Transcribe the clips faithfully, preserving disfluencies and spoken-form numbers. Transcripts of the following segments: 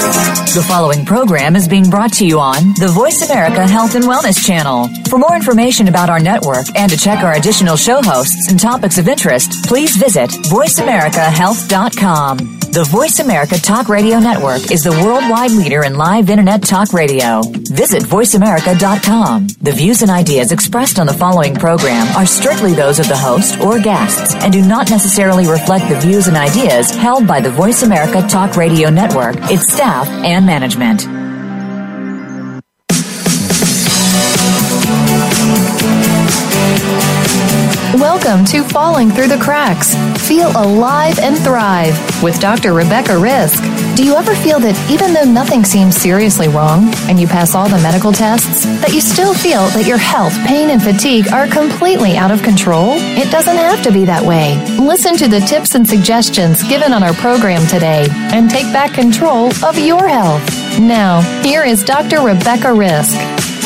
The following program is being brought to you on the Voice America Health and Wellness Channel. For more information about our network and to check our additional show hosts and topics of interest, please visit voice america health dot com. The Voice America Talk Radio Network is the worldwide leader in live Internet talk radio. Visit voice america dot com. The views and ideas expressed on the following program are strictly those of the host or guests and do not necessarily reflect the views and ideas held by the Voice America Talk Radio Network, its staff, and management. Welcome to Falling Through the Cracks. Feel alive and thrive with Doctor Rebecca Risk. Do you ever feel that even though nothing seems seriously wrong and you pass all the medical tests, that you still feel that your health, pain, and fatigue are completely out of control? It doesn't have to be that way. Listen to the tips and suggestions given on our program today and take back control of your health. Now, here is Doctor Rebecca Risk.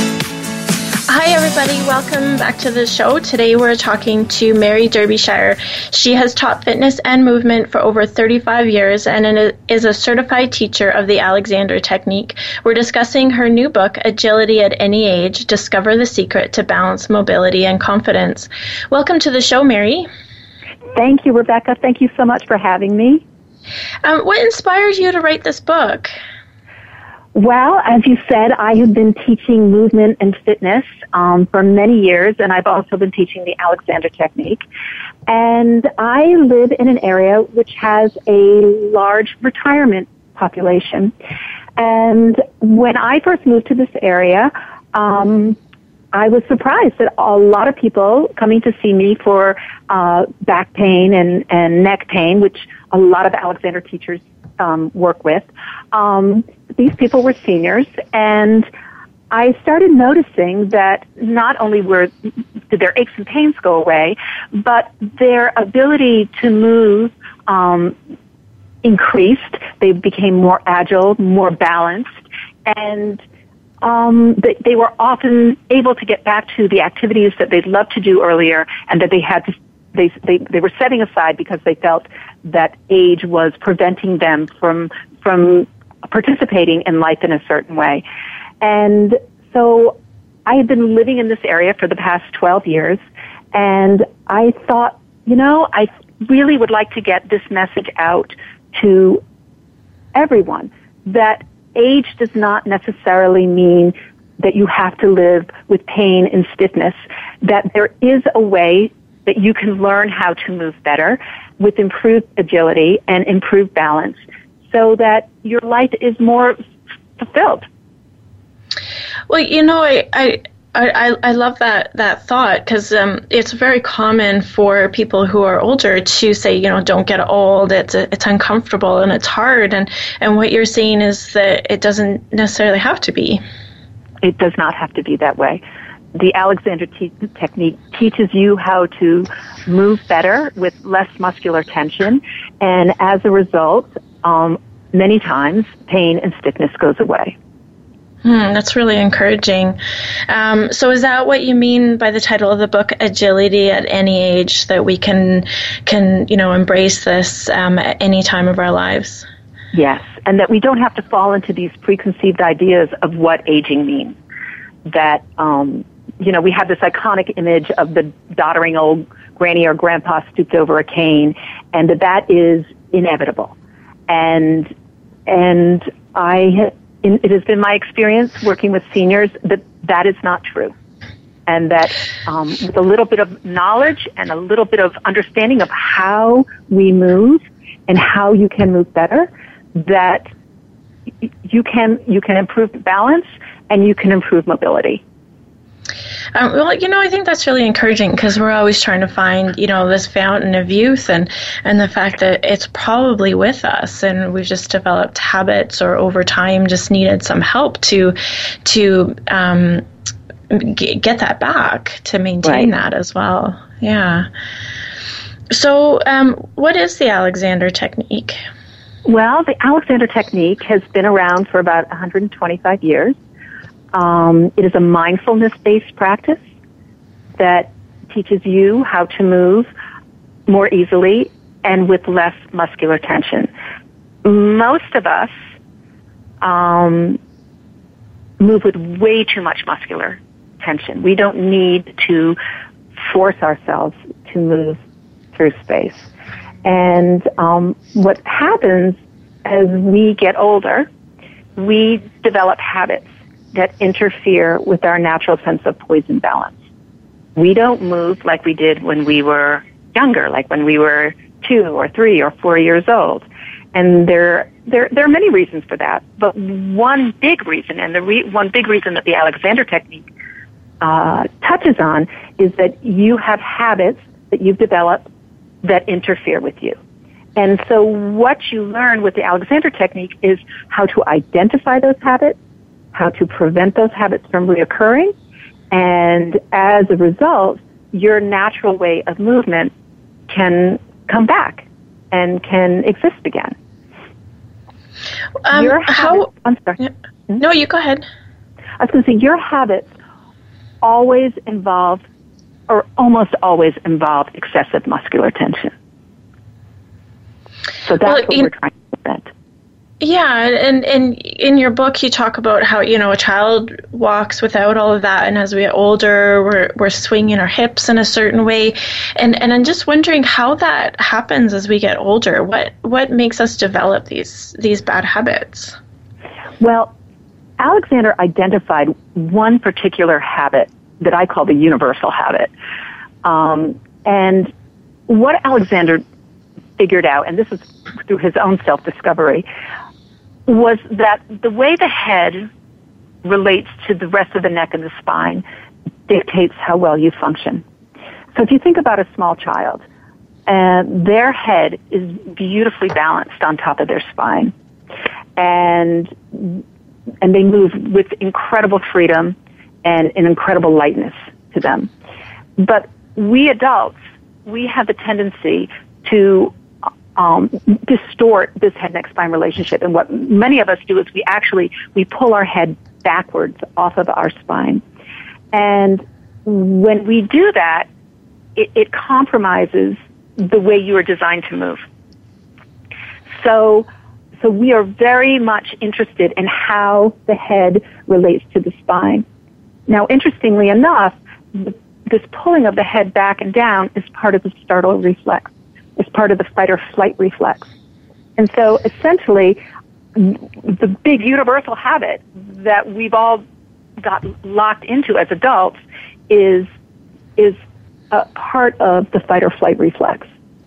Hi, everybody. Welcome back to the show. Today we're talking to Mary Derbyshire. She has taught fitness and movement for over thirty-five years and is a certified teacher of the Alexander Technique. We're discussing her new book, Agility at Any Age, Discover the Secret to Balance, Mobility, and Confidence. Welcome to the show, Mary. Thank you, Rebecca. Thank you so much for having me. Um, what inspired you to write this book? Well, as you said, I have been teaching movement and fitness um, for many years, and I've also been teaching the Alexander Technique. And I live in an area which has a large retirement population. And when I first moved to this area, um, I was surprised that a lot of people coming to see me for uh, back pain and, and neck pain, which a lot of Alexander teachers um, work with, um, these people were seniors, and I started noticing that not only were did their aches and pains go away, but their ability to move um, increased. They became more agile, more balanced, and um, they, they were often able to get back to the activities that they'd loved to do earlier and that they had to, they, they, they were setting aside because they felt that age was preventing them from from participating in life in a certain way. And so I had been living in this area for the past twelve years, and I thought, you know, I really would like to get this message out to everyone that age does not necessarily mean that you have to live with pain and stiffness, that there is a way that you can learn how to move better with improved agility and improved balance so that your life is more fulfilled. Well, you know, I I, I, I love that, that thought because um, it's very common for people who are older to say, you know, don't get old, it's it's uncomfortable and it's hard. And, and what you're saying is that it doesn't necessarily have to be. It does not have to be that way. The Alexander te- Technique teaches you how to move better with less muscular tension, and as a result, um, many times pain and stiffness goes away. Hmm, that's really encouraging. Um, so is that what you mean by the title of the book, Agility at Any Age, that we can, can you know, embrace this um, at any time of our lives? Yes, and that we don't have to fall into these preconceived ideas of what aging means. That, um, you know, we have this iconic image of the doddering old granny or grandpa stooped over a cane, and that that is inevitable. And and I, it has been my experience working with seniors that that is not true. And that um, with a little bit of knowledge and a little bit of understanding of how we move and how you can move better, that you can you can improve balance and you can improve mobility. Um, well, you know, I think that's really encouraging because we're always trying to find, you know, this fountain of youth and, and the fact that it's probably with us and we've just developed habits or over time just needed some help to to um, g- get that back, to maintain right. that as well. Yeah. So um, what is the Alexander Technique? Well, the Alexander Technique has been around for about one hundred twenty-five years. Um, it is a mindfulness-based practice that teaches you how to move more easily and with less muscular tension. Most of us um, move with way too much muscular tension. We don't need to force ourselves to move through space. And um, what happens as we get older, we develop habits that interfere with our natural sense of poise and balance. We don't move like we did when we were younger, like when we were two or three or four years old. And there, there, there are many reasons for that. But one big reason, and the re- one big reason that the Alexander Technique uh, touches on, is that you have habits that you've developed that interfere with you. And so what you learn with the Alexander Technique is how to identify those habits, how to prevent those habits from reoccurring, and as a result, your natural way of movement can come back and can exist again. Um, your habits, how? I'm sorry. Yeah. No, you go ahead. I was going to say your habits always involve, or almost always involve, excessive muscular tension. So that's well, what you, we're trying to prevent. Yeah, and, and in your book you talk about how, you know, a child walks without all of that, and as we get older, we're we're swinging our hips in a certain way, and and I'm just wondering how that happens as we get older. What what makes us develop these these bad habits? Well, Alexander identified one particular habit that I call the universal habit, um, and what Alexander figured out, and this is through his own self-discovery, was that the way the head relates to the rest of the neck and the spine dictates how well you function. So if you think about a small child, uh, their head is beautifully balanced on top of their spine, and and they move with incredible freedom and an incredible lightness to them. But we adults, we have the tendency to Um, distort this head-neck-spine relationship. And what many of us do is we actually, we pull our head backwards off of our spine. And when we do that, it, it compromises the way you are designed to move. So, so we are very much interested in how the head relates to the spine. Now, interestingly enough, this pulling of the head back and down is part of the startle reflex. It's part of the fight or flight reflex. And so essentially, the big universal habit that we've all got locked into as adults is, is a part of the fight or flight reflex.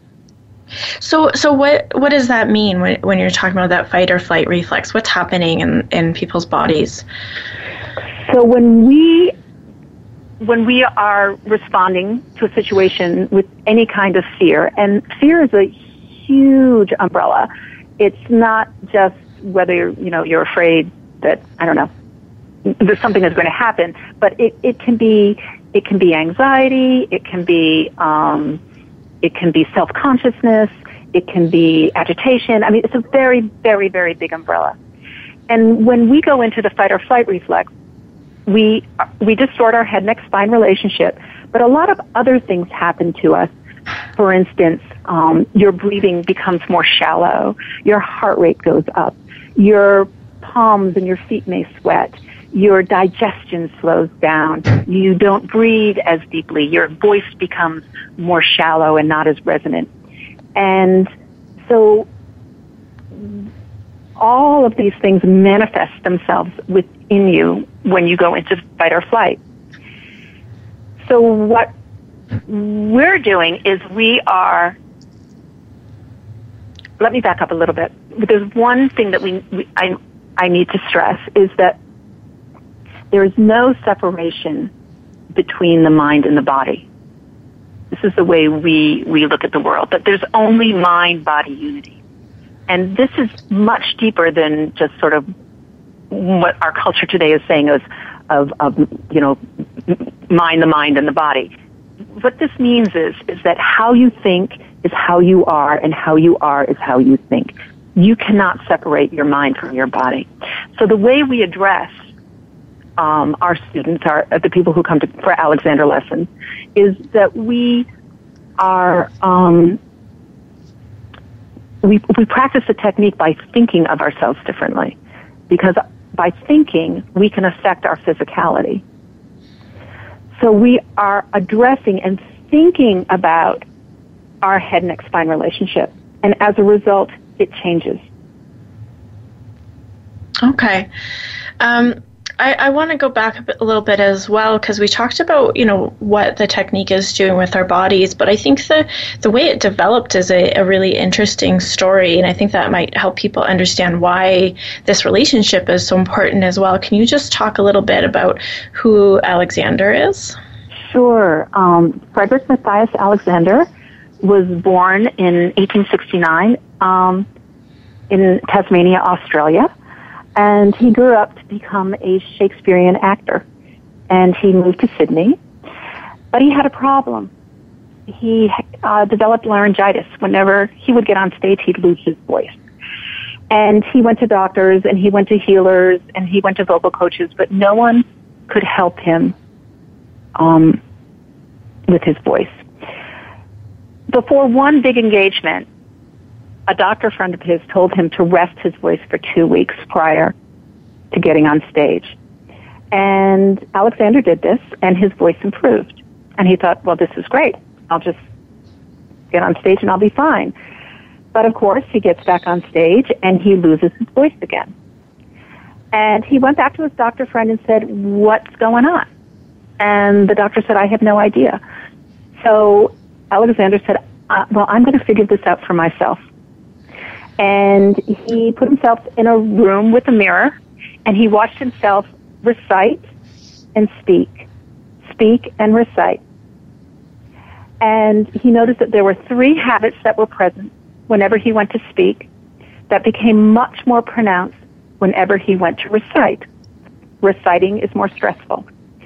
So, so what, what does that mean when, when you're talking about that fight or flight reflex? What's happening in, in people's bodies? So when we When we are responding to a situation with any kind of fear, and fear is a huge umbrella. It's not just whether you're, you know, you're afraid that, I don't know, there's something that's going to happen, but it, it can be it can be anxiety, it can be um, it can be self-consciousness, it can be agitation. I mean, it's a very, very, very big umbrella. And when we go into the fight or flight reflex, we we distort our head-neck-spine relationship, but a lot of other things happen to us. For instance, um, your breathing becomes more shallow, your heart rate goes up, your palms and your feet may sweat, your digestion slows down, you don't breathe as deeply, your voice becomes more shallow and not as resonant. And so all of these things manifest themselves within you when you go into fight or flight. So what we're doing is we are, let me back up a little bit. There's one thing that we, we I, I need to stress is that there is no separation between the mind and the body. This is the way we, we look at the world, that there's only mind-body unity. And this is much deeper than just sort of what our culture today is saying is of, of, you know, mind, the mind, and the body. What this means is, is that how you think is how you are, and how you are is how you think. You cannot separate your mind from your body. So the way we address um, our students, our, the people who come to, for Alexander lessons, is that we are... Um, We, we practice the technique by thinking of ourselves differently. because by thinking, we can affect our physicality. So we are addressing and thinking about our head, neck, spine relationship. And as a result, it changes. Okay. Um, I, I want to go back a, bit, a little bit as well, because we talked about, you know, what the technique is doing with our bodies, but I think the, the way it developed is a, a really interesting story, and I think that might help people understand why this relationship is so important as well. Can you just talk a little bit about who Alexander is? Sure. Um, Frederick Matthias Alexander was born in eighteen sixty-nine um, in Tasmania, Australia. And he grew up to become a Shakespearean actor. And he moved to Sydney. But he had a problem. He uh, developed laryngitis. Whenever he would get on stage, he'd lose his voice. And he went to doctors, and he went to healers, and he went to vocal coaches, but no one could help him um, with his voice. Before one big engagement, a doctor friend of his told him to rest his voice for two weeks prior to getting on stage. And Alexander did this, and his voice improved. And he thought, well, this is great. I'll just get on stage and I'll be fine. But of course, he gets back on stage and he loses his voice again. And he went back to his doctor friend and said, what's going on? And the doctor said, I have no idea. So Alexander said, uh, well, I'm going to figure this out for myself. And he put himself in a room with a mirror, and he watched himself recite and speak, speak and recite. And he noticed that there were three habits that were present whenever he went to speak that became much more pronounced whenever he went to recite. Reciting is more stressful.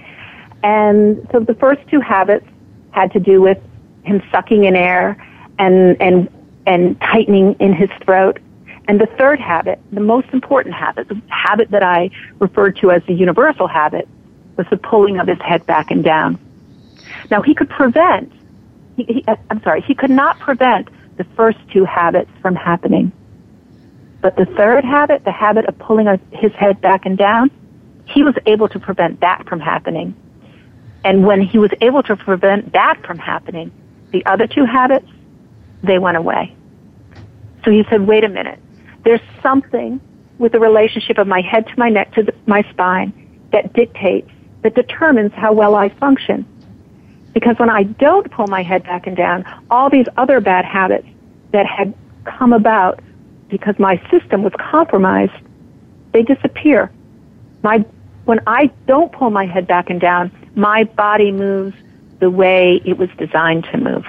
And so the first two habits had to do with him sucking in air and, and and tightening in his throat. And the third habit, the most important habit, the habit that I referred to as the universal habit, was the pulling of his head back and down. Now, he could prevent, he, he, I'm sorry, he could not prevent the first two habits from happening. But the third habit, the habit of pulling his head back and down, he was able to prevent that from happening. And when he was able to prevent that from happening, the other two habits, they went away. So he said, wait a minute. There's something with the relationship of my head to my neck to the, my spine that dictates, that determines how well I function. Because when I don't pull my head back and down, all these other bad habits that had come about because my system was compromised, they disappear. My, when I don't pull my head back and down, my body moves the way it was designed to move.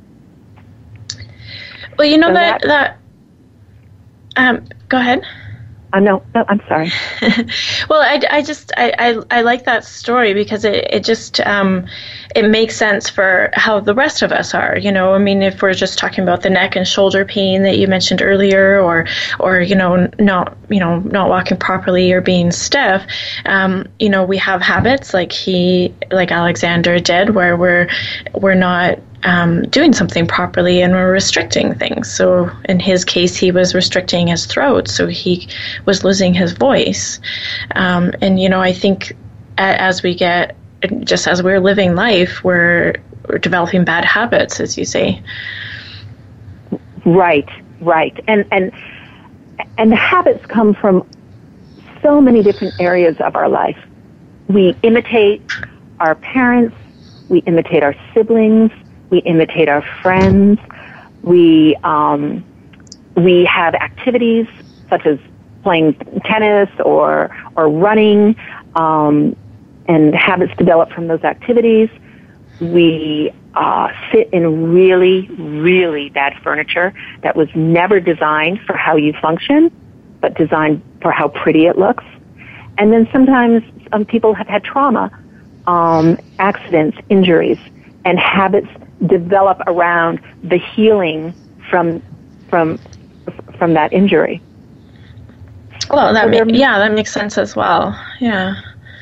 Well, you know, so that, that, um, go ahead. Uh, no, no, I'm sorry. Well, I, I just, I, I, I like that story because it, it just, um, it makes sense for how the rest of us are, you know, I mean, if we're just talking about the neck and shoulder pain that you mentioned earlier, or, or, you know, not, you know, not walking properly or being stiff, um, you know, we have habits like he, like Alexander did, where we're, we're not, Um, doing something properly and we're restricting things. So in his case, he was restricting his throat, so he was losing his voice. Um, and, you know, I think as we get, just as we're living life, we're, we're developing bad habits, as you say. Right, right. And, and, and the habits come from so many different areas of our life. We imitate our parents, we imitate our siblings, we imitate our friends. We um, we have activities such as playing tennis or or running, um, and habits develop from those activities. We uh, sit in really, really bad furniture that was never designed for how you function, but designed for how pretty it looks. And then sometimes um, people have had trauma, um, accidents, injuries, and habits develop around the healing from from from that injury. Well, that so ma- yeah, that makes sense as well. Yeah.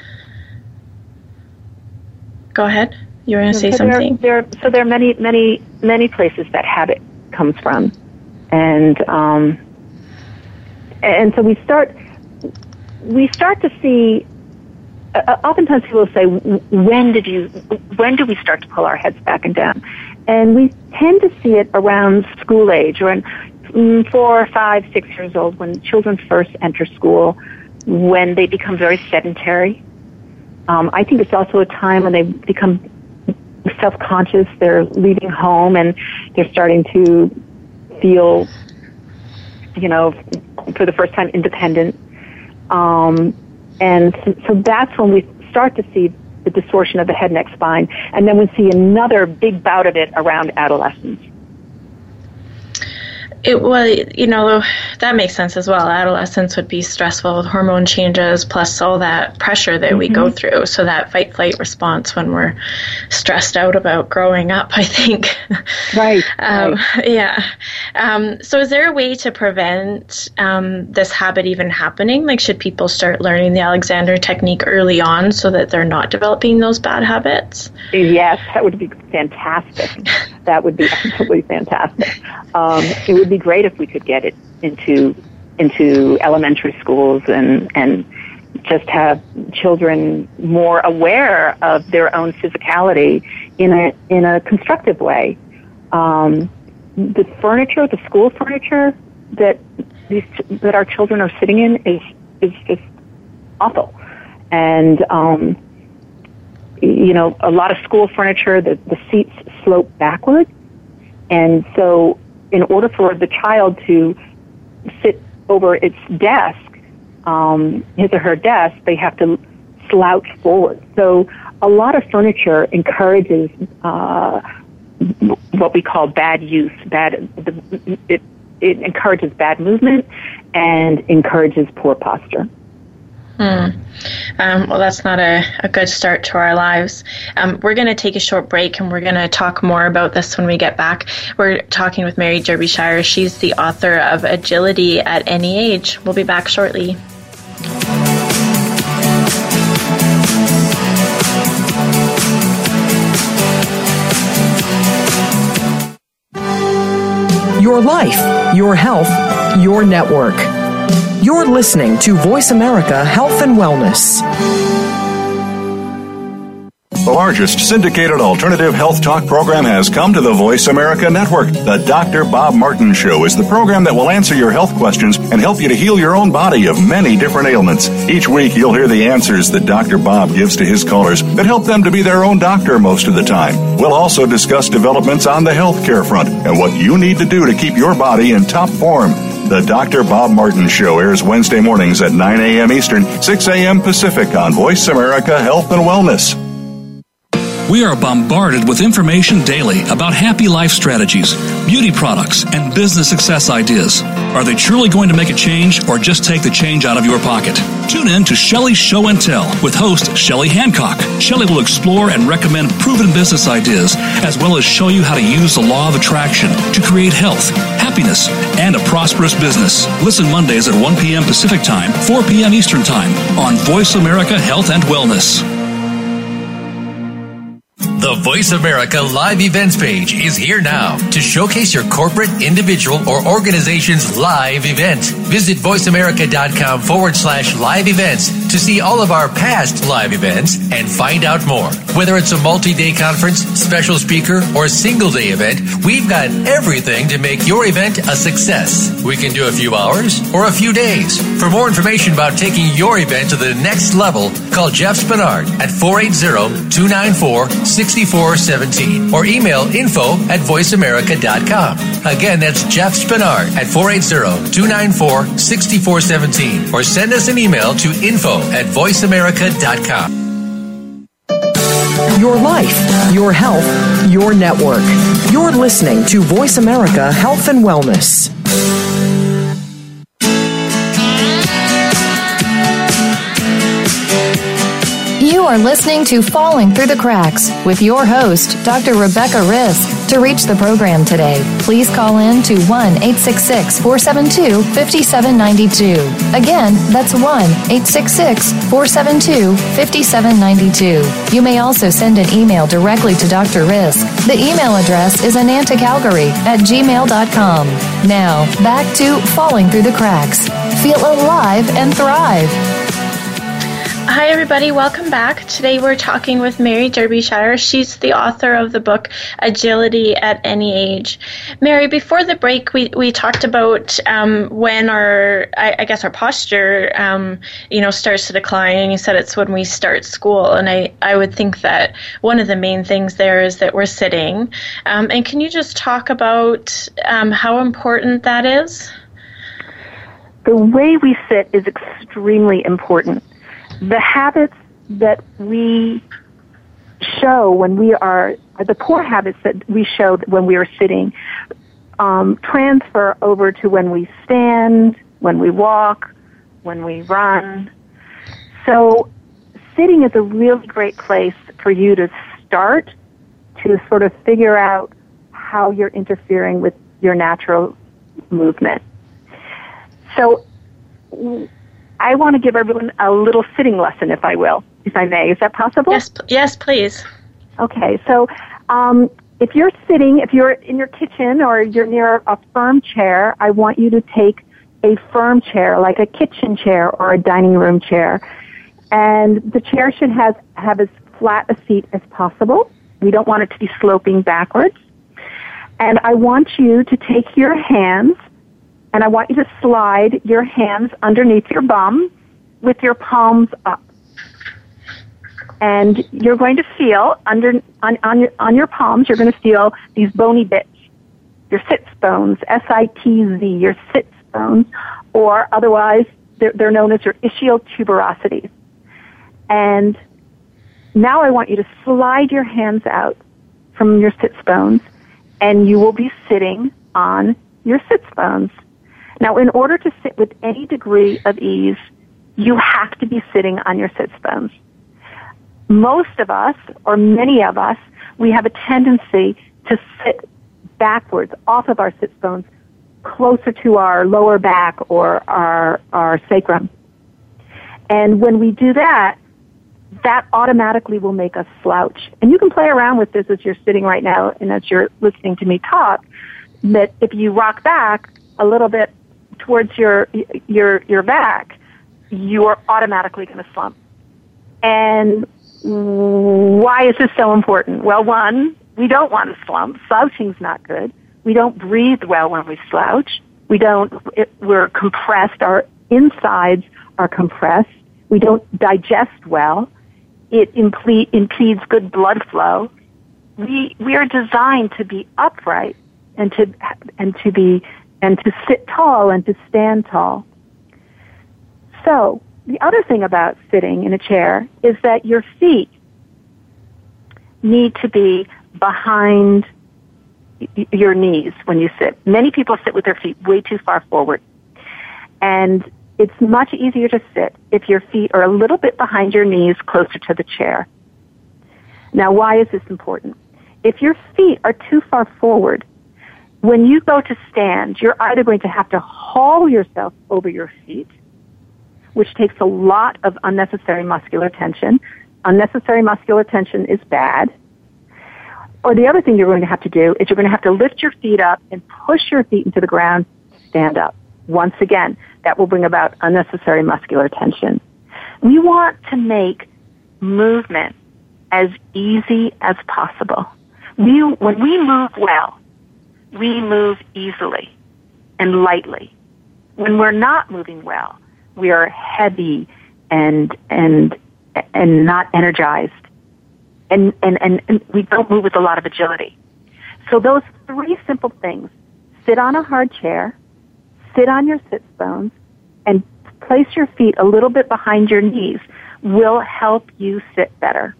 Go ahead. You were going to say so something. There, there, so there are many, many, many places that habit comes from, and um, and so we start we start to see, uh, oftentimes people will say, when did you, when do we start to pull our heads back and down? And we tend to see it around school age, or in four, five, six years old, when children first enter school, when they become very sedentary. Um, I think it's also a time when they become self-conscious. They're leaving home and they're starting to feel, you know, for the first time independent. Um, and so, so that's when we start to see the distortion of the head, neck, spine. And then we see another big bout of it around adolescence. It well, you know, that makes sense as well. Adolescence would be stressful with hormone changes, plus all that pressure that mm-hmm. we go through. So that fight-flight response when we're stressed out about growing up, I think. Right. um, right. Yeah. Um, so is there a way to prevent um, this habit even happening? Like, should people start learning the Alexander technique early on so that they're not developing those bad habits? Yes, that would be fantastic. That would be absolutely fantastic. Um, it would be great if we could get it into into elementary schools and and just have children more aware of their own physicality in a in a constructive way. Um, the furniture, the school furniture that these that our children are sitting in is is just awful, and um, you know, a lot of school furniture, the the seats slope backward, and so in order for the child to sit over its desk, um, his or her desk, they have to slouch forward. So a lot of furniture encourages uh, what we call bad use. Bad it, it encourages bad movement and encourages poor posture. Hmm. Um, well, that's not a, a good start to our lives. Um, we're going to take a short break, and we're going to talk more about this when we get back. We're talking with Mary Derbyshire. She's the author of Agility at Any Age. We'll be back shortly. Your life, your health, your network. You're listening to Voice America Health and Wellness. The largest syndicated alternative health talk program has come to the Voice America Network. The Doctor Bob Martin Show is the program that will answer your health questions and help you to heal your own body of many different ailments. Each week, you'll hear the answers that Doctor Bob gives to his callers that help them to be their own doctor most of the time. We'll also discuss developments on the healthcare front and what you need to do to keep your body in top form. The Doctor Bob Martin Show airs Wednesday mornings at nine a.m. Eastern, six a.m. Pacific on Voice America Health and Wellness. We are bombarded with information daily about happy life strategies, beauty products, and business success ideas. Are they truly going to make a change or just take the change out of your pocket? Tune in to Shelley's Show and Tell with host Shelley Hancock. Shelley will explore and recommend proven business ideas as well as show you how to use the law of attraction to create health, happiness, and a prosperous business. Listen Mondays at one p.m. Pacific Time, four p.m. Eastern Time on Voice America Health and Wellness. The Voice America Live Events page is here now to showcase your corporate, individual, or organization's live event. Visit voiceamerica.com forward slash live events to see all of our past live events and find out more. Whether it's a multi-day conference, special speaker, or single-day event, we've got everything to make your event a success. We can do a few hours or a few days. For more information about taking your event to the next level, call Jeff Spinard at four eight zero, two nine four, six four one seven or email info at voiceamerica dot com. Again, that's Jeff Spinard at four eight zero, two nine four, six four one seven or send us an email to info at voiceamerica dot com. Your life, your health, your network. You're listening to Voice America Health and Wellness. You are listening to Falling Through the Cracks with your host, Doctor Rebecca Risk. To reach the program today, please call in to one eight six six, four seven two, five seven nine two. Again, that's one eight six six, four seven two, five seven nine two. You may also send an email directly to Doctor Risk. The email address is anantacalgary at gmail dot com. Now, back to Falling Through the Cracks. Feel alive and thrive. Hi, everybody. Welcome back. Today we're talking with Mary Derbyshire. She's the author of the book Agility at Any Age. Mary, before the break, we, we talked about um, when our, I, I guess our posture, um, you know, starts to decline. And you said it's when we start school. And I, I would think that one of the main things there is that we're sitting. Um, and can you just talk about um, how important that is? The way we sit is extremely important. The habits that we show when we are, the poor habits that we show when we are sitting, um, transfer over to when we stand, when we walk, when we run. So sitting is a really great place for you to start to sort of figure out how you're interfering with your natural movement. So I want to give everyone a little sitting lesson, if I will, if I may. Is that possible? Yes, yes, please. Okay, so um, if you're sitting, if you're in your kitchen or you're near a firm chair, I want you to take a firm chair, like a kitchen chair or a dining room chair. And the chair should have, have as flat a seat as possible. We don't want it to be sloping backwards. And I want you to take your hands, and I want you to slide your hands underneath your bum with your palms up. And you're going to feel under on, on, your, on your palms, you're going to feel these bony bits, your sits bones, S I T Z, your sits bones, or otherwise they're, they're known as your ischial tuberosities. And now I want you to slide your hands out from your sits bones, and you will be sitting on your sits bones. Now, in order to sit with any degree of ease, you have to be sitting on your sits bones. Most of us, or many of us, we have a tendency to sit backwards off of our sits bones, closer to our lower back or our, our sacrum. And when we do that, that automatically will make us slouch. And you can play around with this as you're sitting right now and as you're listening to me talk, that if you rock back a little bit towards your your your back, you are automatically going to slump. And why is this so important? Well, one, we don't want to slump. Slouching's not good. We don't breathe well when we slouch. We don't, it, we're compressed. Our insides are compressed. We don't digest well. It imple- impedes good blood flow. We we are designed to be upright and to and to be and to sit tall and to stand tall. So the other thing about sitting in a chair is that your feet need to be behind your knees when you sit. Many people sit with their feet way too far forward. And it's much easier to sit if your feet are a little bit behind your knees, closer to the chair. Now, why is this important? If your feet are too far forward, when you go to stand, you're either going to have to haul yourself over your feet, which takes a lot of unnecessary muscular tension. Unnecessary muscular tension is bad. Or the other thing you're going to have to do is you're going to have to lift your feet up and push your feet into the ground to stand up. Once again, that will bring about unnecessary muscular tension. We want to make movement as easy as possible. We, when we move well, we move easily and lightly. When we're not moving well, we are heavy and and and not energized, and, and, and, and we don't move with a lot of agility. So those three simple things: sit on a hard chair, sit on your sits bones, and place your feet a little bit behind your knees will help you sit better.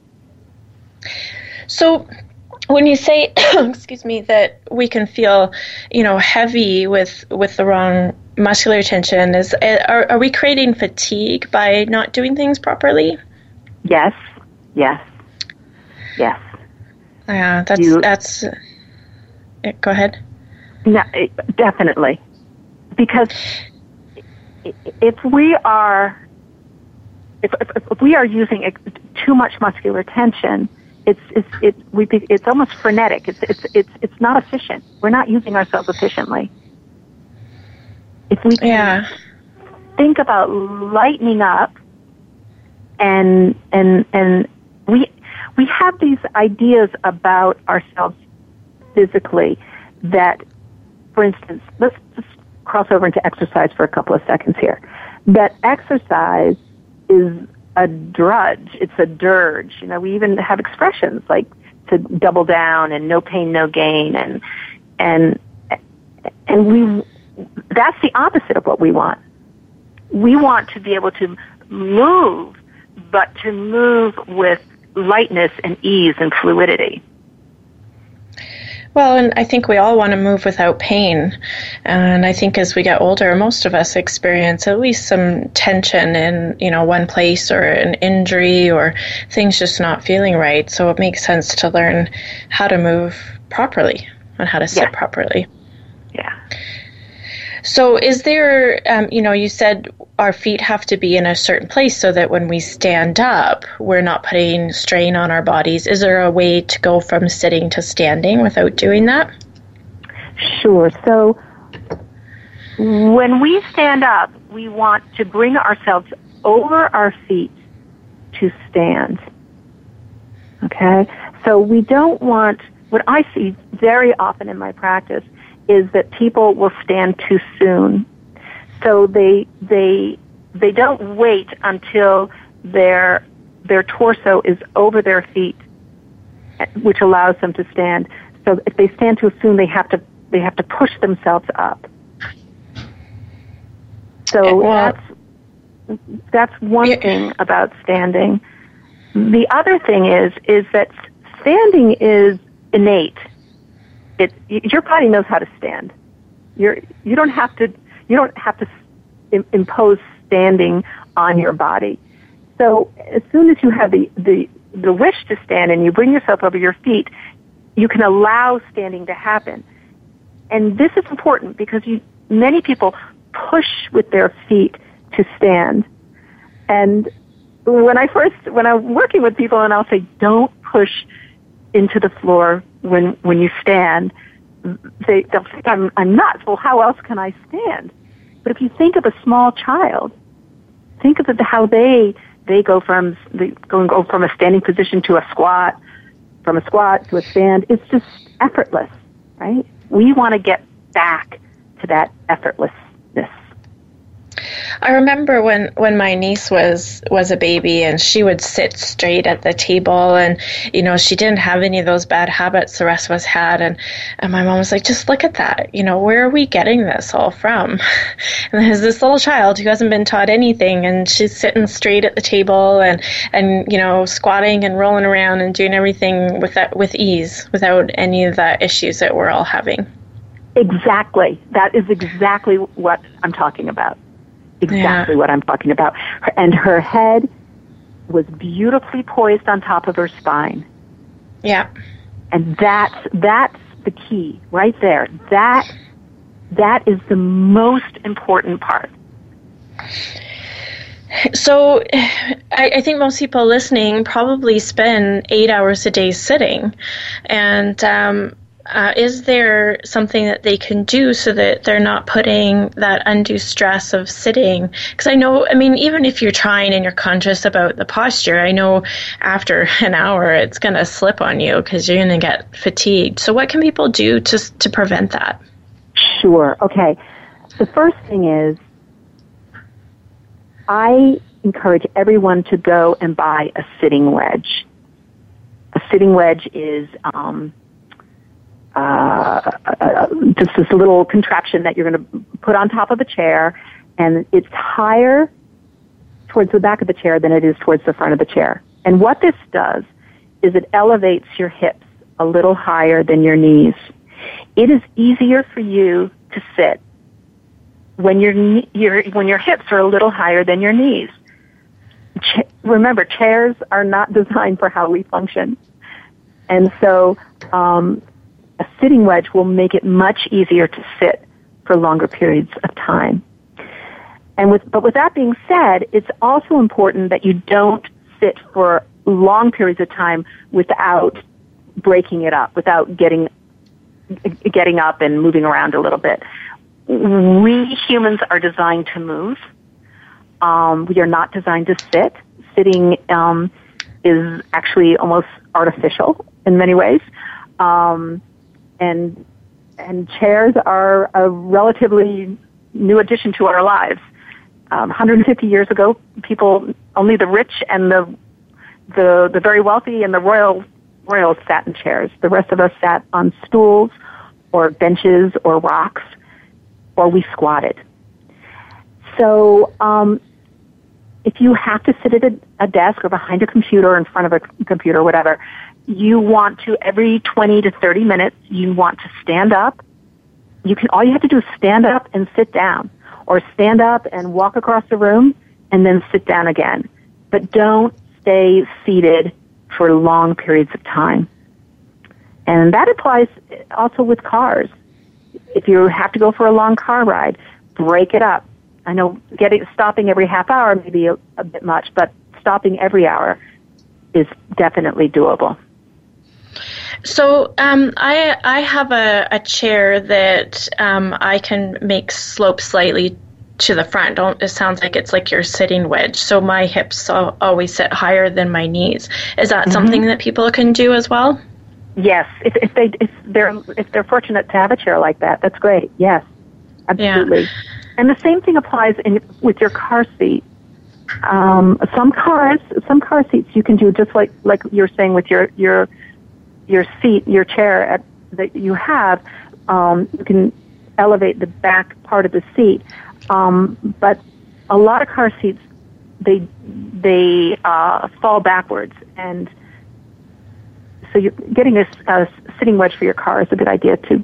So when you say, excuse me, that we can feel, you know, heavy with with the wrong muscular tension, is are, are we creating fatigue by not doing things properly? Yes, yes, yes. Yeah, that's you, that's. Go ahead. No, definitely, because if we are if, if, if we are using too much muscular tension, it's it's it we it's almost frenetic. It's it's it's it's not efficient. We're not using ourselves efficiently. If we can yeah. think about lightening up and and and we we have these ideas about ourselves physically that, for instance, let's just cross over into exercise for a couple of seconds here. That exercise is a drudge. It's a dirge. You know, we even have expressions like to double down and no pain, no gain, and and and we that's the opposite of what we want. We want to be able to move, but to move with lightness and ease and fluidity. Well, and I think we all want to move without pain. And I think as we get older, most of us experience at least some tension in, you know, one place or an injury or things just not feeling right. So it makes sense to learn how to move properly and how to sit yeah. properly. Yeah. So is there, um, you know, you said our feet have to be in a certain place so that when we stand up, we're not putting strain on our bodies. Is there a way to go from sitting to standing without doing that? Sure. So when we stand up, we want to bring ourselves over our feet to stand. Okay? So we don't want, what I see very often in my practice is that people will stand too soon. So they they they don't wait until their their torso is over their feet, which allows them to stand. So if they stand too soon, they have to they have to push themselves up. So well, that's that's one yeah. thing about standing. The other thing is is that standing is innate. It, your body knows how to stand. You're, you don't have to. You don't have to im- impose standing on your body. So as soon as you have the, the the wish to stand and you bring yourself over your feet, you can allow standing to happen. And this is important because you, many people push with their feet to stand. And when I first, when I'm working with people, and I'll say, don't push into the floor when when you stand, they, they'll think I'm, I'm nuts. Well, how else can I stand? But if you think of a small child, think of it, how they they go from the, go, go from a standing position to a squat, from a squat to a stand. It's just effortless, right? We want to get back to that effortlessness. I remember when, when my niece was, was a baby and she would sit straight at the table and, you know, she didn't have any of those bad habits the rest of us had. And, and my mom was like, just look at that. You know, where are we getting this all from? And there's this little child who hasn't been taught anything and she's sitting straight at the table and, and, you know, squatting and rolling around and doing everything with that, with ease without any of the issues that we're all having. Exactly. That is exactly what I'm talking about. Exactly yeah. what I'm talking about. And her head was beautifully poised on top of her spine. Yeah. And that's that's the key right there. That that is the most important part. So I, I think most people listening probably spend eight hours a day sitting. And um Uh, is there something that they can do so that they're not putting that undue stress of sitting? Because I know, I mean, even if you're trying and you're conscious about the posture, I know after an hour it's going to slip on you because you're going to get fatigued. So what can people do to, to prevent that? Sure. Okay. The first thing is I encourage everyone to go and buy a sitting wedge. A sitting wedge is... Um, Uh, uh, just this little contraption that you're going to put on top of a chair, and it's higher towards the back of the chair than it is towards the front of the chair. And what this does is it elevates your hips a little higher than your knees. It is easier for you to sit when your your when your hips are a little higher than your knees. Ch- remember, chairs are not designed for how we function, and so. Um, A sitting wedge will make it much easier to sit for longer periods of time. And with, but with that being said, it's also important that you don't sit for long periods of time without breaking it up, without getting getting up and moving around a little bit. We humans are designed to move. Um, we are not designed to sit. sitting um, is actually almost artificial in many ways. Um, and and chairs are a relatively new addition to our lives. Um, one hundred fifty years ago, people, only the rich and the the the very wealthy and the royal royals sat in chairs. The rest of us sat on stools or benches or rocks, or we squatted. So um, if you have to sit at a, a desk or behind a computer or in front of a computer or whatever, you want to, every twenty to thirty minutes, you want to stand up. You can, all you have to do is stand up and sit down, or stand up and walk across the room and then sit down again. But don't stay seated for long periods of time. And that applies also with cars. If you have to go for a long car ride, break it up. I know getting stopping every half hour may be a, a bit much, but stopping every hour is definitely doable. So um, I I have a, a chair that um, I can make slope slightly to the front. Don't, it sounds like it's like your sitting wedge. So my hips always sit higher than my knees. Is that mm-hmm. something that people can do as well? Yes, if, if they if they're if they're fortunate to have a chair like that, that's great. Yes, absolutely. Yeah. And the same thing applies in, with your car seat. Um, some cars, some car seats you can do just like like you're saying with your your your seat, your chair at, that you have. Um, you can elevate the back part of the seat, um, but a lot of car seats they they uh, fall backwards, and so you're getting a, a sitting wedge for your car is a good idea too.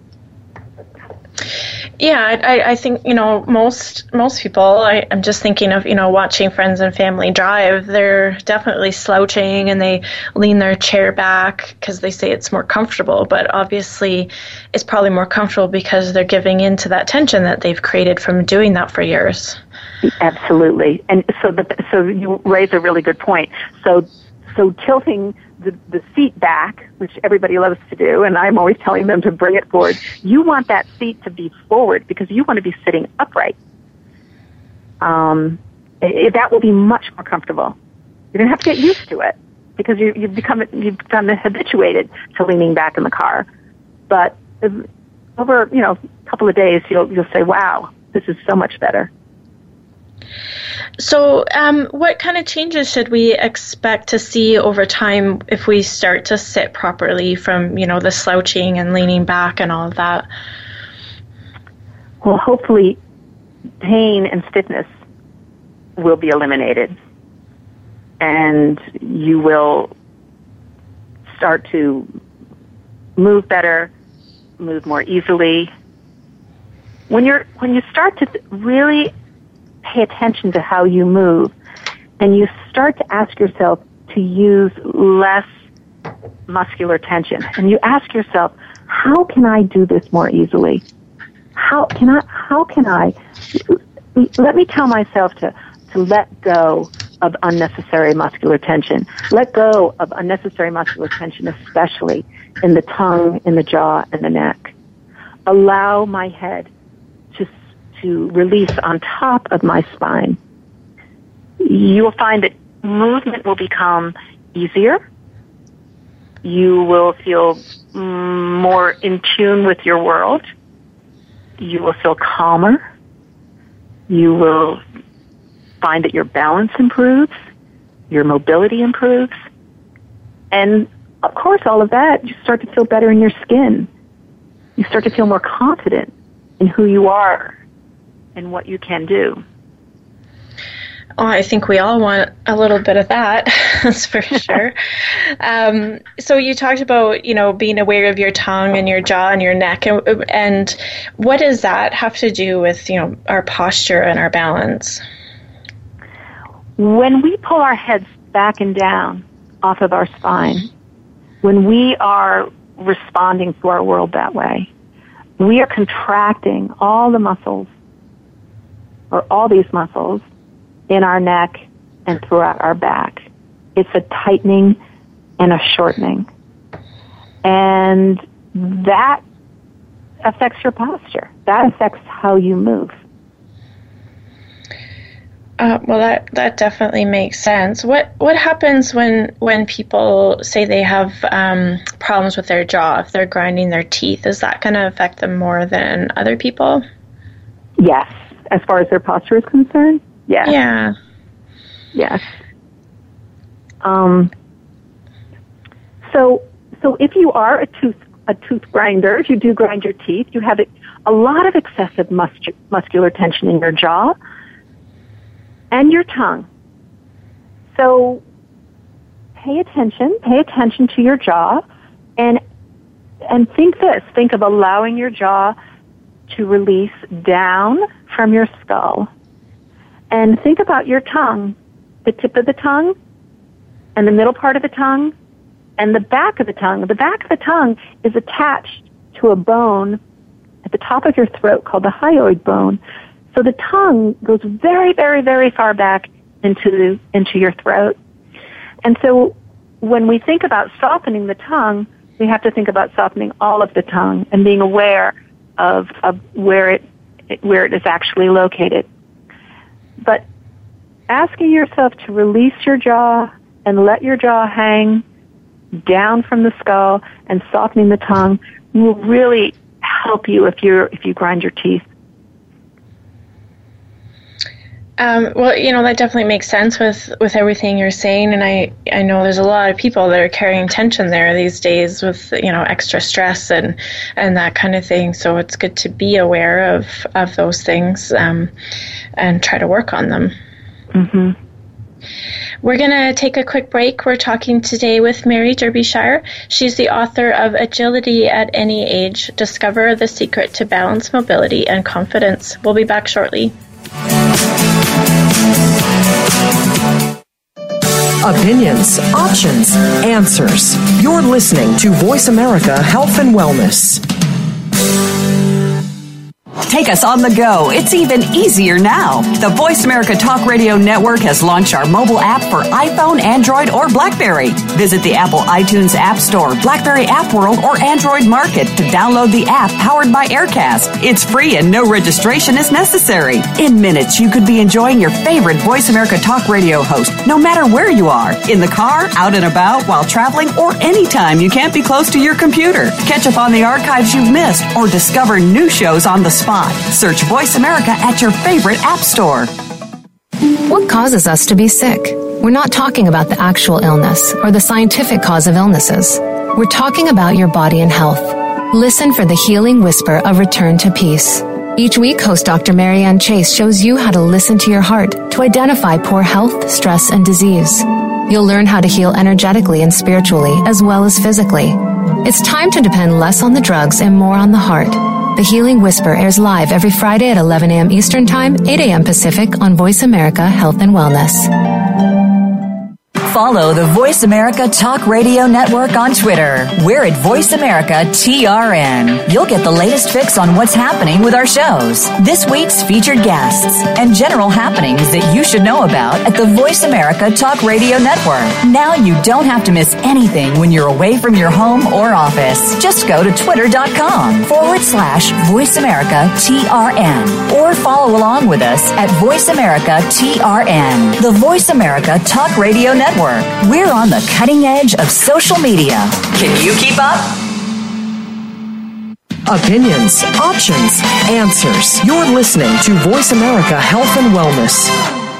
Yeah, I, I think, you know, most most people, I, I'm just thinking of, you know, watching friends and family drive, they're definitely slouching and they lean their chair back because they say it's more comfortable. But obviously it's probably more comfortable because they're giving in to that tension that they've created from doing that for years. Absolutely. And so the, so you raise a really good point. So so tilting the, the seat back, which everybody loves to do, and I'm always telling them to bring it forward, you want that seat to be forward because you want to be sitting upright. Um, it, that will be much more comfortable. You're going to have to get used to it because you, you've become you've become habituated to leaning back in the car. But over you know a couple of days, you'll you'll say, "Wow, this is so much better." So um, what kind of changes should we expect to see over time if we start to sit properly from, you know, the slouching and leaning back and all of that? Well, hopefully pain and stiffness will be eliminated, and you will start to move better, move more easily. When you're when you start to really pay attention to how you move, and you start to ask yourself to use less muscular tension, and you ask yourself, how can I do this more easily? How can I, how can I, let me tell myself to, to let go of unnecessary muscular tension. Let go of unnecessary muscular tension, especially in the tongue, in the jaw, and the neck. Allow my head to release on top of my spine. You will find that movement will become easier. You will feel more in tune with your world. You will feel calmer. You will find that your balance improves, your mobility improves, and of course all of that, you start to feel better in your skin. You start to feel more confident in who you are and what you can do. Oh, I think we all want a little bit of that, that's for sure. um, so you talked about, you know, being aware of your tongue and your jaw and your neck, and, and what does that have to do with, you know, our posture and our balance? When we pull our heads back and down off of our spine, when we are responding to our world that way, we are contracting all the muscles or all these muscles in our neck and throughout our back. It's a tightening and a shortening. And that affects your posture. That affects how you move. Uh, well, that, that definitely makes sense. What what happens when when people say they have um, problems with their jaw, if they're grinding their teeth? Is that going to affect them more than other people? Yes. As far as their posture is concerned? Yes. Yeah. Yes. Um, so so if you are a tooth a tooth grinder, if you do grind your teeth, you have a lot of excessive mus- muscular tension in your jaw and your tongue. So pay attention, pay attention to your jaw, and and think this, think of allowing your jaw to release down from your skull. And think about your tongue, the tip of the tongue, and the middle part of the tongue, and the back of the tongue. The back of the tongue is attached to a bone at the top of your throat called the hyoid bone. So the tongue goes very, very, very far back into the, into your throat. And so when we think about softening the tongue, we have to think about softening all of the tongue and being aware of, of where it where it is actually located. But asking yourself to release your jaw and let your jaw hang down from the skull and softening the tongue will really help you if you if you grind your teeth. Um, well, you know, that definitely makes sense with, with everything you're saying, and I, I know there's a lot of people that are carrying tension there these days with, you know, extra stress and, and that kind of thing, so it's good to be aware of, of those things um, and try to work on them. Mm-hmm. We're going to take a quick break. We're talking today with Mary Derbyshire. She's the author of Agility at Any Age, Discover the Secret to Balance, Mobility, and Confidence. We'll be back shortly. Opinions, options, answers. You're listening to Voice America Health and Wellness. Take us on the go. It's even easier now. The Voice America Talk Radio Network has launched our mobile app for iPhone, Android, or BlackBerry. Visit the Apple iTunes App Store, BlackBerry App World, or Android Market to download the app powered by Aircast. It's free and no registration is necessary. In minutes, you could be enjoying your favorite Voice America Talk Radio host, no matter where you are, in the car, out and about, while traveling, or anytime you can't be close to your computer. Catch up on the archives you've missed or discover new shows on the spot. Search Voice America at your favorite app store. What causes us to be sick? We're not talking about the actual illness or the scientific cause of illnesses. We're talking about your body and health. Listen for the healing whisper of return to peace. Each week, host Doctor Marianne Chase shows you how to listen to your heart to identify poor health, stress, and disease. You'll learn how to heal energetically and spiritually as well as physically. It's time to depend less on the drugs and more on the heart. The Healing Whisper airs live every Friday at eleven a.m. Eastern Time, eight a.m. Pacific on Voice America Health and Wellness. Follow the Voice America Talk Radio Network on Twitter. We're at Voice America T R N. You'll get the latest fix on what's happening with our shows, this week's featured guests, and general happenings that you should know about at the Voice America Talk Radio Network. Now you don't have to miss anything when you're away from your home or office. Just go to twitter.com forward slash Voice America T R N or follow along with us at Voice America T R N, the Voice America Talk Radio Network. We're on the cutting edge of social media. Can you keep up? Opinions, options, answers. You're listening to Voice America Health and Wellness.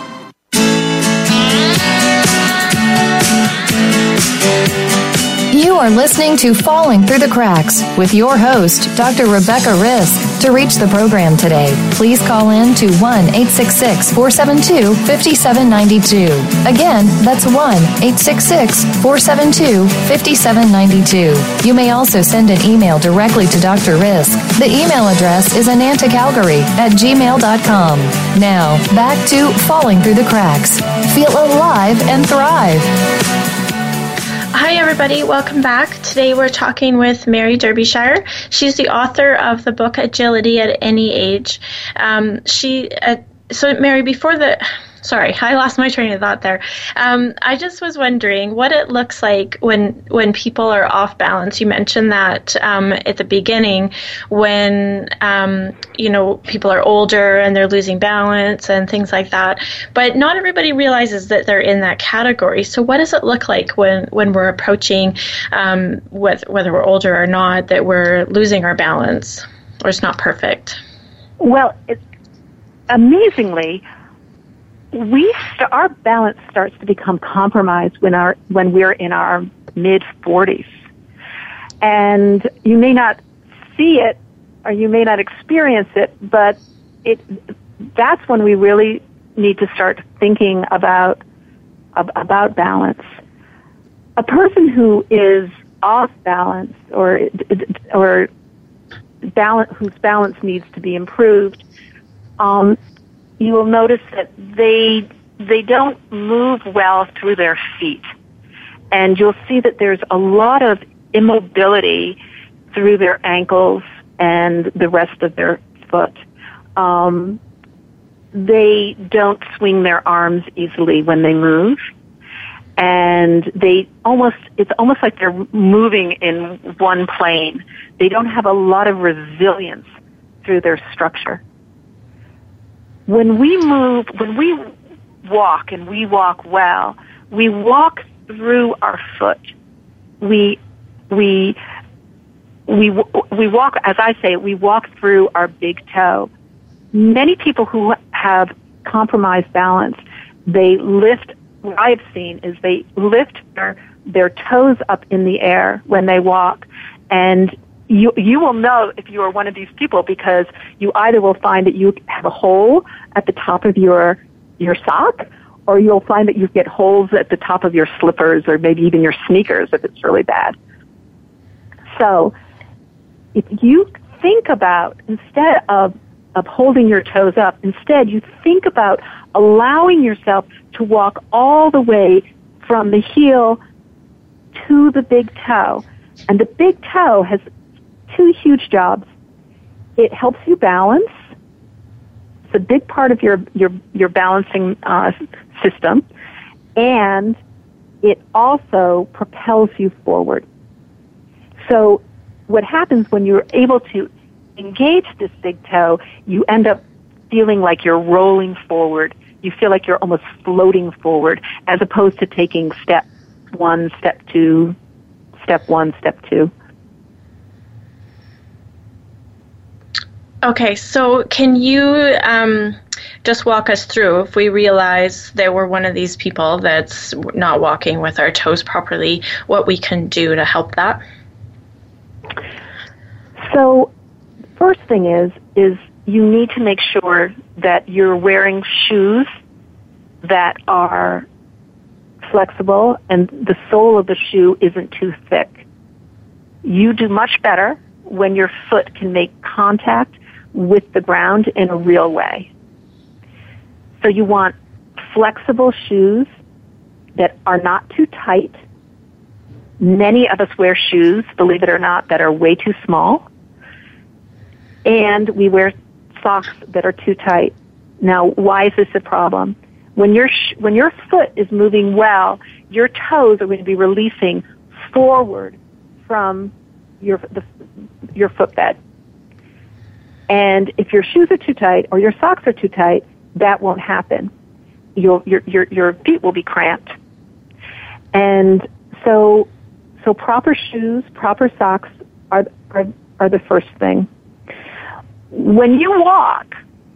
You are listening to Falling Through the Cracks with your host, Doctor Rebecca Risk. To reach the program today, please call in to one eight six six, four seven two, five seven nine two. Again, that's one eight six six, four seven two, five seven nine two. You may also send an email directly to Doctor Risk. The email address is anantacalgary at gmail dot com. Now, back to Falling Through the Cracks. Feel alive and thrive. Hi, everybody. Welcome back. Today we're talking with Mary Derbyshire. She's the author of the book Agility at Any Age. Um, she, uh, so Mary, before the Sorry, I lost my train of thought there. Um, I just was wondering what it looks like when when people are off balance. You mentioned that um, at the beginning when, um, you know, people are older and they're losing balance and things like that. But not everybody realizes that they're in that category. So what does it look like when, when we're approaching, um, with, whether we're older or not, that we're losing our balance or it's not perfect? Well, it's amazingly, we st- our balance starts to become compromised when our when we're in our mid forties, and you may not see it or you may not experience it, but it that's when we really need to start thinking about about balance. A person who is off balance or or balance whose balance needs to be improved. Um, you will notice that they they don't move well through their feet. And you'll see that there's a lot of immobility through their ankles and the rest of their foot. Um, they don't swing their arms easily when they move. And they almost, it's almost like they're moving in one plane. They don't have a lot of resilience through their structure. When we move, when we walk and we walk well, we walk through our foot. We, we, we, we walk, as I say, we walk through our big toe. Many people who have compromised balance, they lift, what I've seen is they lift their, their toes up in the air when they walk, and You you will know if you are one of these people because you either will find that you have a hole at the top of your your sock, or you'll find that you get holes at the top of your slippers or maybe even your sneakers if it's really bad. So if you think about, instead of, of holding your toes up, instead you think about allowing yourself to walk all the way from the heel to the big toe. And the big toe has two huge jobs. It helps you balance. It's a big part of your your your balancing uh, system, and it also propels you forward. So, what happens when you're able to engage this big toe? You end up feeling like you're rolling forward. You feel like you're almost floating forward, as opposed to taking step one, step two, step one, step two. Okay, so can you um, just walk us through, if we realize that we're one of these people that's not walking with our toes properly, what we can do to help that? So, first thing is, is you need to make sure that you're wearing shoes that are flexible and the sole of the shoe isn't too thick. You do much better when your foot can make contact with the ground in a real way. So you want flexible shoes that are not too tight. Many of us wear shoes, believe it or not, that are way too small. And we wear socks that are too tight. Now, why is this a problem? When your sh- when your foot is moving well, your toes are going to be releasing forward from your the, your footbed. And if your shoes are too tight or your socks are too tight, that won't happen. You'll, your your your feet will be cramped. And so so proper shoes, proper socks are are, are the first thing. When you walk,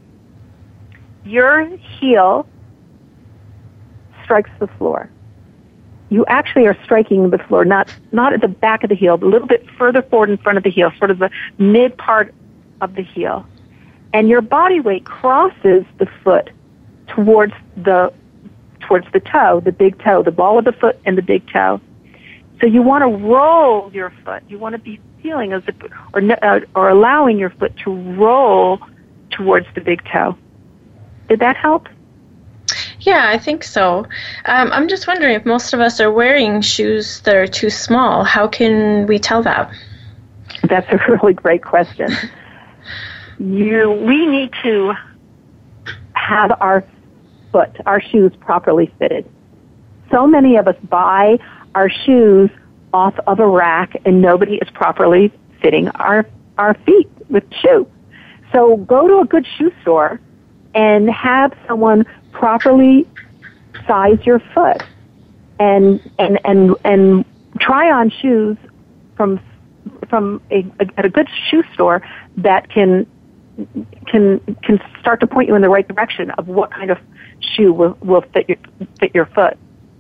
your heel strikes the floor. You actually are striking the floor, not not at the back of the heel, but a little bit further forward in front of the heel, sort of the mid part of the heel. And your body weight crosses the foot towards the towards the toe, the big toe, the ball of the foot and the big toe. So you want to roll your foot. You want to be feeling as if, or, uh, or allowing your foot to roll towards the big toe. Did that help? Yeah, I think so. Um, I'm just wondering if most of us are wearing shoes that are too small. How can we tell that? That's a really great question. you, we need to have our foot, our shoes properly fitted. So many of us buy our shoes off of a rack and nobody is properly fitting our, our feet with shoe. So go to a good shoe store and have someone properly size your foot and, and, and, and try on shoes from, from a, a, at a good shoe store that can, can, can start to point you in the right direction of what kind of shoe will, will fit your, fit your foot.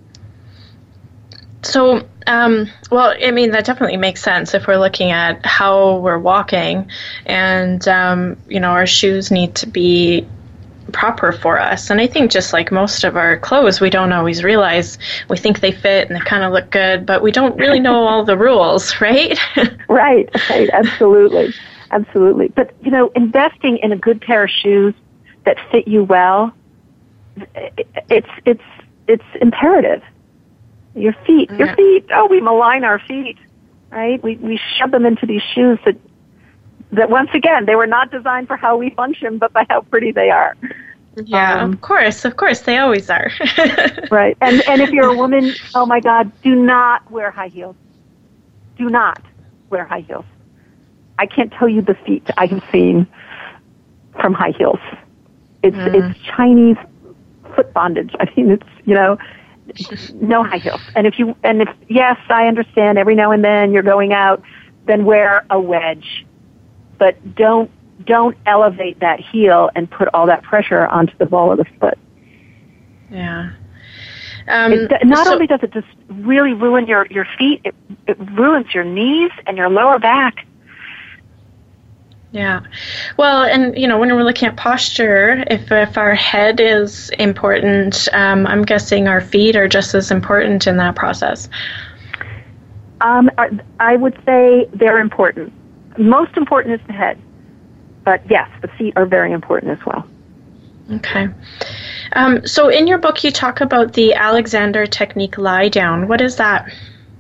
So, um, well, I mean, that definitely makes sense if we're looking at how we're walking and, um, you know, our shoes need to be proper for us. And I think just like most of our clothes, we don't always realize, we think they fit and they kind of look good, but we don't really know all the rules, right? Right, right, absolutely, absolutely. But, you know, investing in a good pair of shoes that fit you well, it's, it's, it's imperative. Your feet, your yeah. feet. Oh, we malign our feet, right? We we shove them into these shoes that that once again they were not designed for how we function, but by how pretty they are. Yeah, um, of course, of course, they always are. Right, and and if you're a woman, oh my God, do not wear high heels. Do not wear high heels. I can't tell you the feet I have seen from high heels. It's mm. it's Chinese foot bondage. I mean, it's you know. No high heels. And if you, and if, yes, I understand every now and then you're going out, then wear a wedge. But don't, don't elevate that heel and put all that pressure onto the ball of the foot. Yeah. Um, it, not so, only does it just really ruin your, your feet, it, it ruins your knees and your lower back. Yeah. Well, and, you know, when we're looking at posture, if if our head is important, um, I'm guessing our feet are just as important in that process. Um, I would say they're important. Most important is the head. But, yes, the feet are very important as well. Okay. Um, so in your book, you talk about the Alexander Technique lie down. What is that?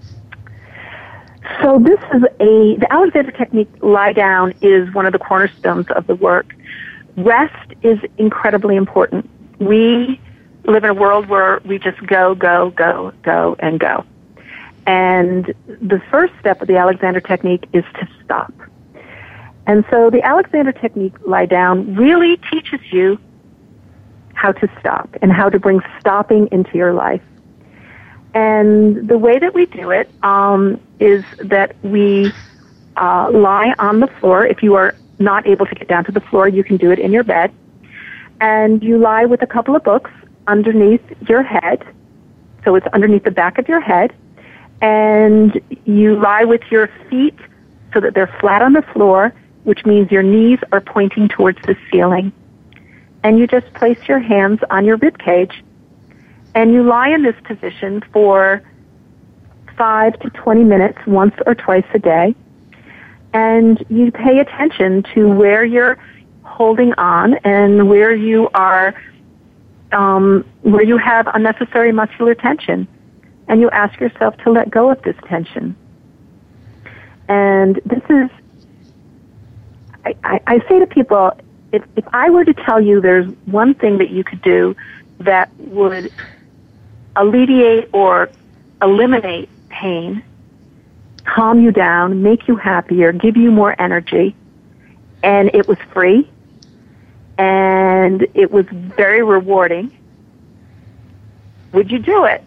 So this is a, the Alexander Technique lie down is one of the cornerstones of the work. Rest is incredibly important. We live in a world where we just go, go, go, go, and go. And the first step of the Alexander Technique is to stop. And so the Alexander Technique lie down really teaches you how to stop and how to bring stopping into your life. And the way that we do it um, is that we uh, lie on the floor. If you are not able to get down to the floor, you can do it in your bed. And you lie with a couple of books underneath your head. So it's underneath the back of your head. And you lie with your feet so that they're flat on the floor, which means your knees are pointing towards the ceiling. And you just place your hands on your rib cage. And you lie in this position for five to twenty minutes, once or twice a day. And you pay attention to where you're holding on and where you are, um, where you have unnecessary muscular tension. And you ask yourself to let go of this tension. And this is, I, I, I say to people, if, if I were to tell you there's one thing that you could do that would alleviate or eliminate pain, calm you down, make you happier, give you more energy, and it was free, and it was very rewarding, would you do it?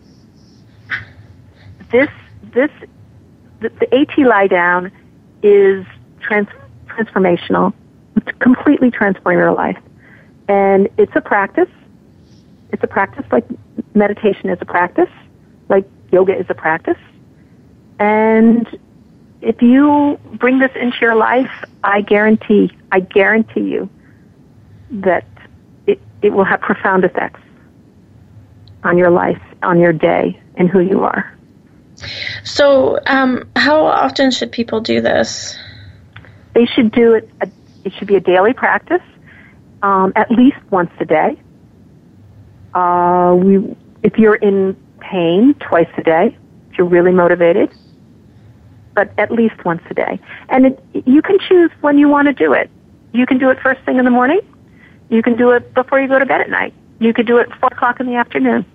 This, this, the, the AT lie down is trans, transformational. It's completely transforming your life. And it's a practice. It's a practice like meditation is a practice, like yoga is a practice. And if you bring this into your life, I guarantee, I guarantee you that it, it will have profound effects on your life, on your day, and who you are. So um, how often should people do this? They should do it, a, it should be a daily practice, um, at least once a day. Uh, we, if you're in pain, twice a day, if you're really motivated, but at least once a day. And it, you can choose when you want to do it. You can do it first thing in the morning. You can do it before you go to bed at night. you could do it at four o'clock in the afternoon.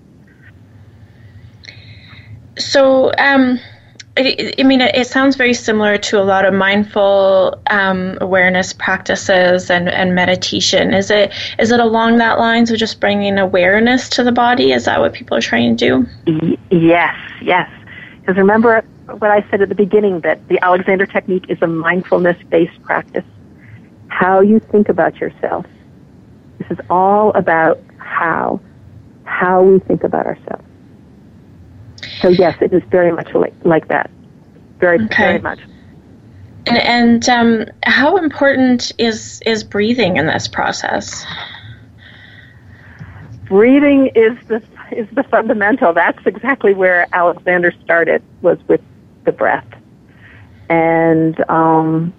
So, um, I, I mean, it, it sounds very similar to a lot of mindful um, awareness practices and, and meditation. Is it is it along that lines of just bringing awareness to the body? Is that what people are trying to do? Y- yes, yes. Because remember what I said at the beginning, that the Alexander Technique is a mindfulness-based practice. How you think about yourself. This is all about how, how we think about ourselves. So yes, it is very much like, like that. Very, okay. very much. And, and um, how important is is breathing in this process? Breathing is the is the fundamental. That's exactly where Alexander started, was with the breath. And um,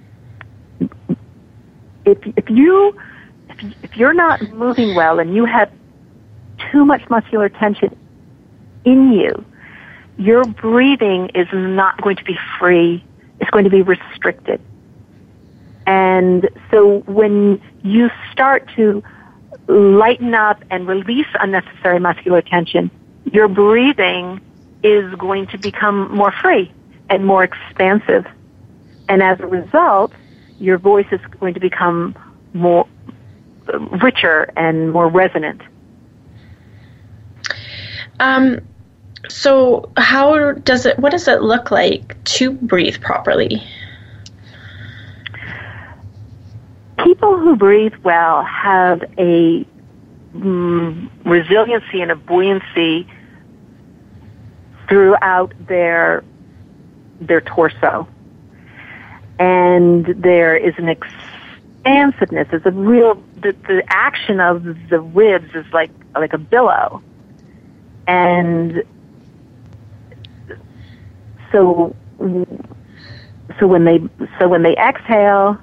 if if you if, if you're not moving well and you have too much muscular tension in you, your breathing is not going to be free. It's going to be restricted. And so when you start to lighten up and release unnecessary muscular tension, your breathing is going to become more free and more expansive. And as a result, your voice is going to become more richer and more resonant. Um, so how does it, what does it look like to breathe properly? People who breathe well have a mm, resiliency and a buoyancy throughout their their torso. And there is an expansiveness. It's a real, the, the action of the ribs is like like a billow. And so so when they so when they exhale,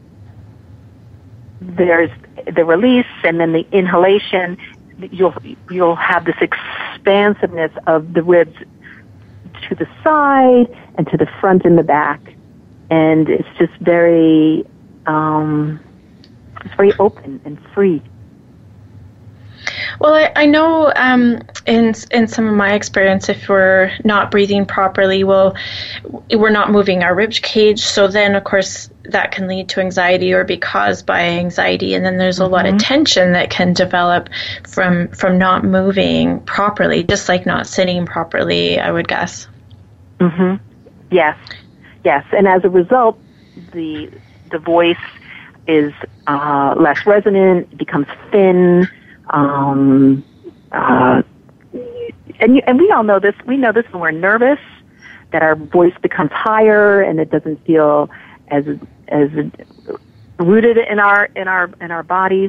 there's the release, and then the inhalation. You'll you'll have this expansiveness of the ribs to the side and to the front and the back, and it's just very um, it's very open and free. Well, I, I know um, in in some of my experience, if we're not breathing properly, well, we're not moving our rib cage. So then, of course, that can lead to anxiety or be caused by anxiety. And then there's a mm-hmm. lot of tension that can develop from from not moving properly, just like not sitting properly, I would guess. Mm-hmm. Yes, yes. And as a result, the the voice is uh, less resonant, it becomes thin. Um, uh, and you, and we all know this. We know this when we're nervous, that our voice becomes higher and it doesn't feel as as rooted in our in our in our bodies.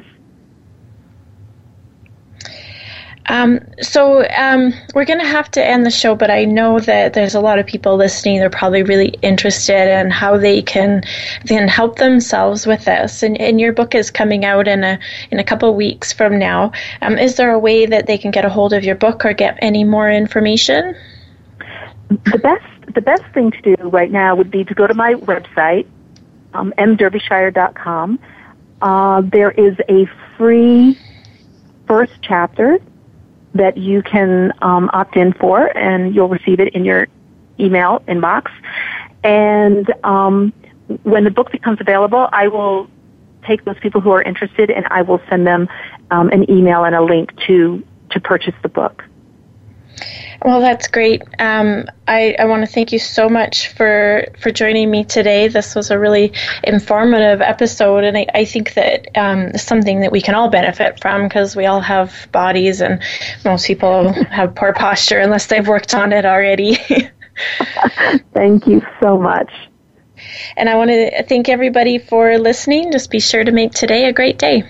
Um, so um, we're going to have to end the show, but I know that there's a lot of people listening. They're probably really interested in how they can then help themselves with this. And, and your book is coming out in a in a couple of weeks from now. Um, is there a way that they can get a hold of your book or get any more information? The best the best thing to do right now would be to go to my website, um, m derbyshire dot com. Uh, there is a free first chapter that you can um, opt in for, and you'll receive it in your email inbox. And um, when the book becomes available, I will take those people who are interested, and I will send them um, an email and a link to to purchase the book. Well, that's great. Um, I, I want to thank you so much for, for joining me today. This was a really informative episode, and I, I think that um, it's something that we can all benefit from, because we all have bodies, and most people have poor posture unless they've worked on it already. Thank you so much. And I want to thank everybody for listening. Just be sure to make today a great day.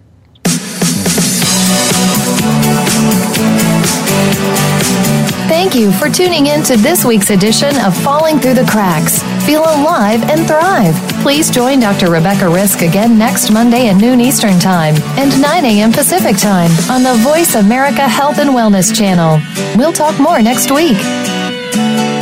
Thank you for tuning in to this week's edition of Falling Through the Cracks. Feel alive and thrive. Please join Doctor Rebecca Risk again next Monday at noon Eastern Time and nine a.m. Pacific Time on the Voice America Health and Wellness Channel. We'll talk more next week.